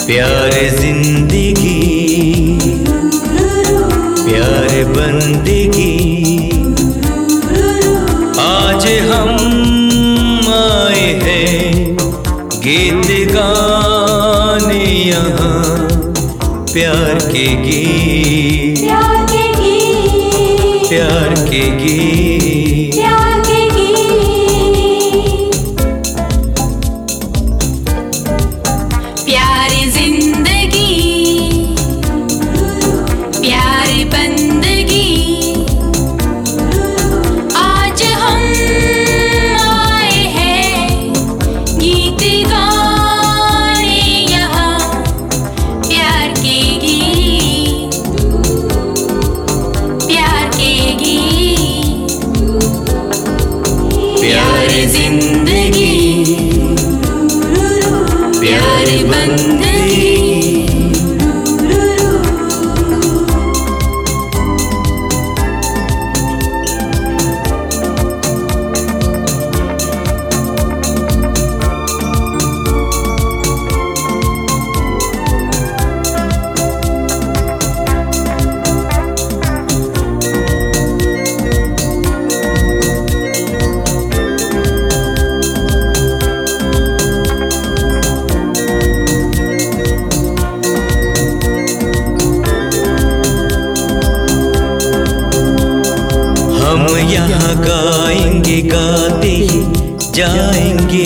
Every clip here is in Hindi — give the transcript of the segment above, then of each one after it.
प्यार जिंदगी, प्यार बंदगी, आज हम आए हैं गीत गाने यहाँ। प्यार के गीत, प्यार के गीत, प्यार के गीत, प्यार के गीत। प्यार जिंदगी, प्यार बंदगी, आज हम आए हैं गीत गाने यहाँ। प्यार के गीत, प्यार के गीत, प्यार जिंदगी, प्यार बंदगी। हम यहाँ गाएंगे गाते ही जाएंगे,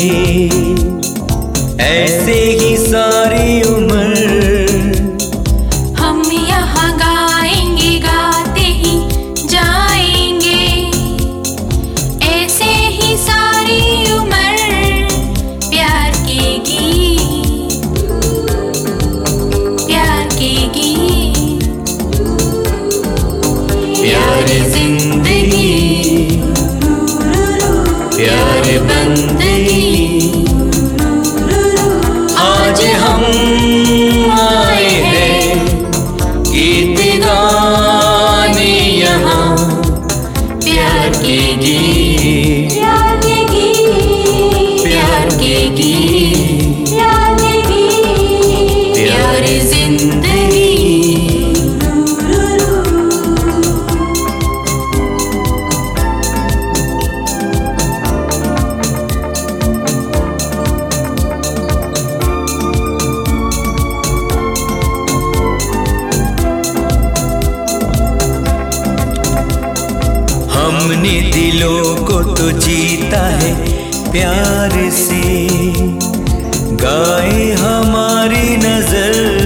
ऐसे ही सारी उम्र। हम यहाँ गाएंगे गाते ही जाएंगे, ऐसे ही सारी उम्र। प्यार के गीत, प्यार के गीत, प्यार जिंदगी, प्यार बंदगी, आज हम आए हैं गीत गाने यहाँ। प्यार के गीत, प्यार के गीत, प्यार के गीत, प्यार के गीत, प्यार जिंदगी। हमने दिलों को तो जीता है प्यार से, गाए हमारी नजर